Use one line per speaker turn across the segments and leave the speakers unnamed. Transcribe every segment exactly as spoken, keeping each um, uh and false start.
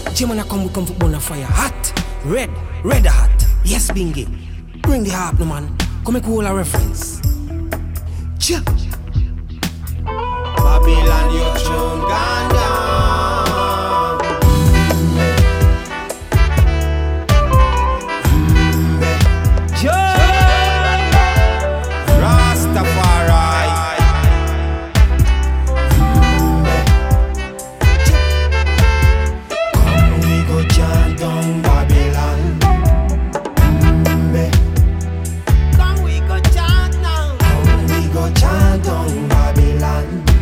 Jimana come, we come for burn a fire. Hot, red, red hot. Yes, Bingy. Bring the harp, no man. Come make all a reference. Chia.
Babylon, your throne gone down.
Joe.
Rastafari. Come we go chant down Babylon. Come we go chant now. Come we go chant down Babylon.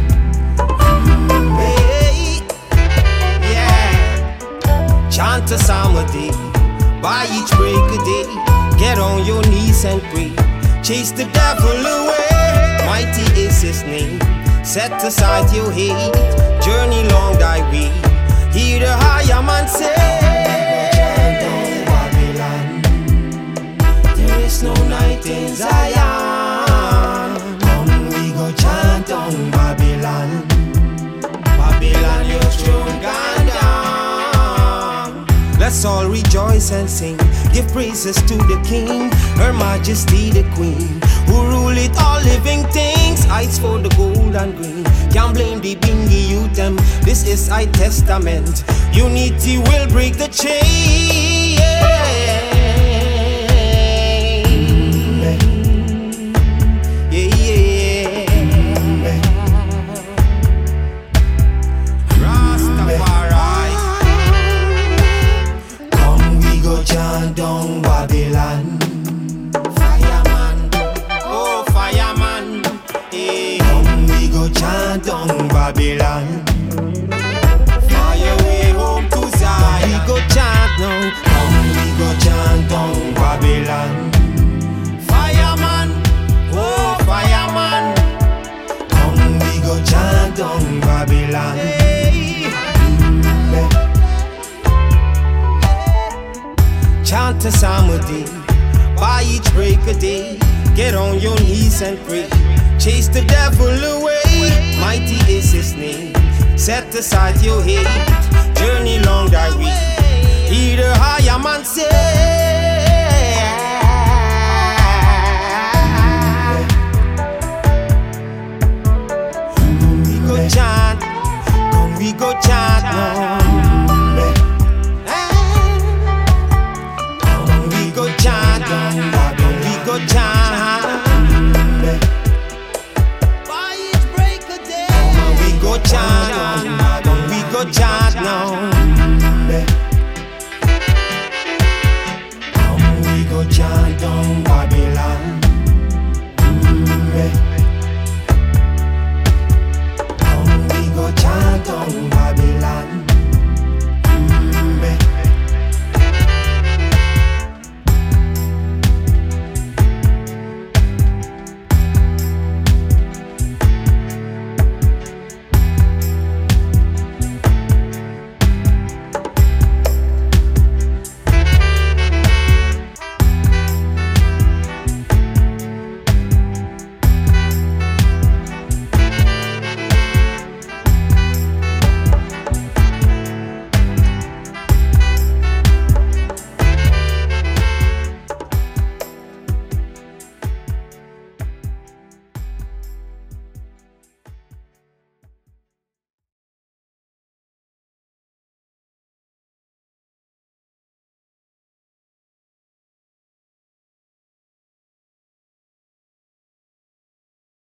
Hey, yeah. Chant a psalm a day, by each break a day. Get on your knees and pray. Chase the devil away. Mighty is his name. Set aside your hate. Journey long thy way. Hear the higher man say, Babylon. There is no night in Zion. Come we go chant on Babylon. Babylon, your throne gone down. Let's all rejoice and sing. Give praises to the King, Her Majesty the Queen, who rule it all living things. Eyes for the gold and green. Can't blame the Bingy youth them. This is I testament. Unity will break the chain. Yeah, yeah. Rastafari. Come we go chant down Babylon. Fireman, oh fireman, eh. Come we go chant down Babylon. Fire way home to Zion. We go chant now. Come we go chant down Babylon. Fireman, oh fireman. Come we go chant down Babylon. Hey. Chant a psalm a day, by each break a day. Get on your knees and pray. Chase the devil away. Mighty is his name. Set aside your hate.